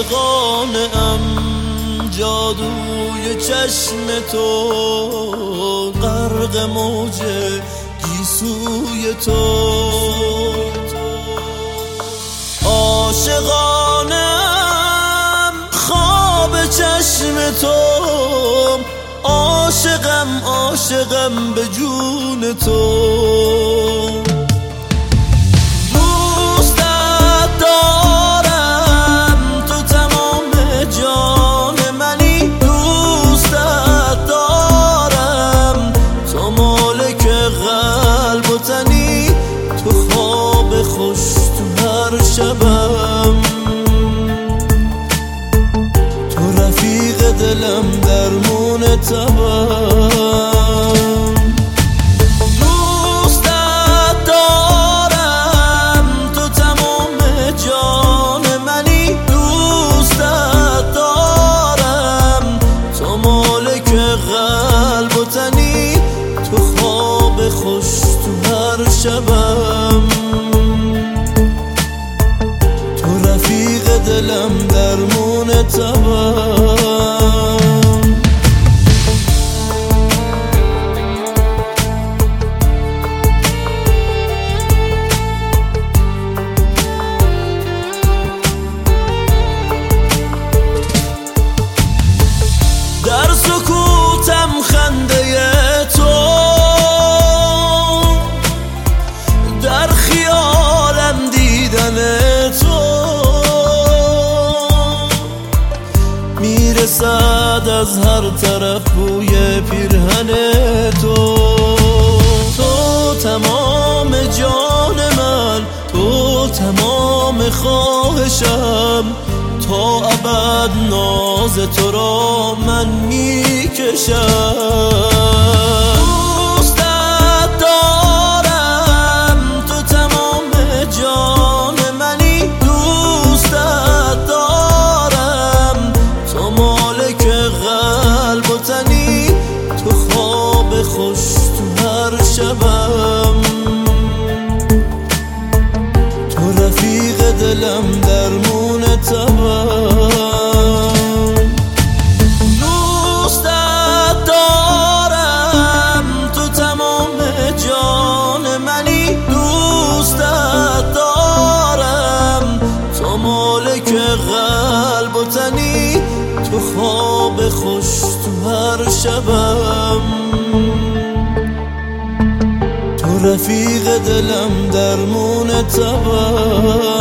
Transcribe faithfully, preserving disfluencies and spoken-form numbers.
عاشقانه ام، جادوی چشم تو غرق موج گیسوی تو. عاشقانم خواب چشم تو، عاشقم عاشقم به جون تو. دوستت دارم تو تمام جان منی، دوستت دارم تو مالک قلب و تنی، تو خواب خوش تو هر شبم، تو رفیق دلم درمون تبم. دوستت دارم تو تمام جان منی، دوستت دارم تو مالک قلب و تنی، تو خواب خوش تو هر شبم، تو رفیق دلم درمون تبم. در سکوتم خنده تو، در خیالم دیدن تو، میرسد از هر طرف بوی پیرهن تو. تو تمام جان من، تو تمام خواهشم، تا ابد ناز تو را من میکشم. دوستت دارم تو تمام جان منی، دوستت دارم تو مالک قلب و تنی، تو خواب خوش تو هر شبم، تو رفیق دلم درمون تبم. دوستت دارم تو تمام جان منی، دوستت دارم تو مالک قلب و تنی، تو خواب خوش تو هر شبم، تو رفیق دلم درمون تبم.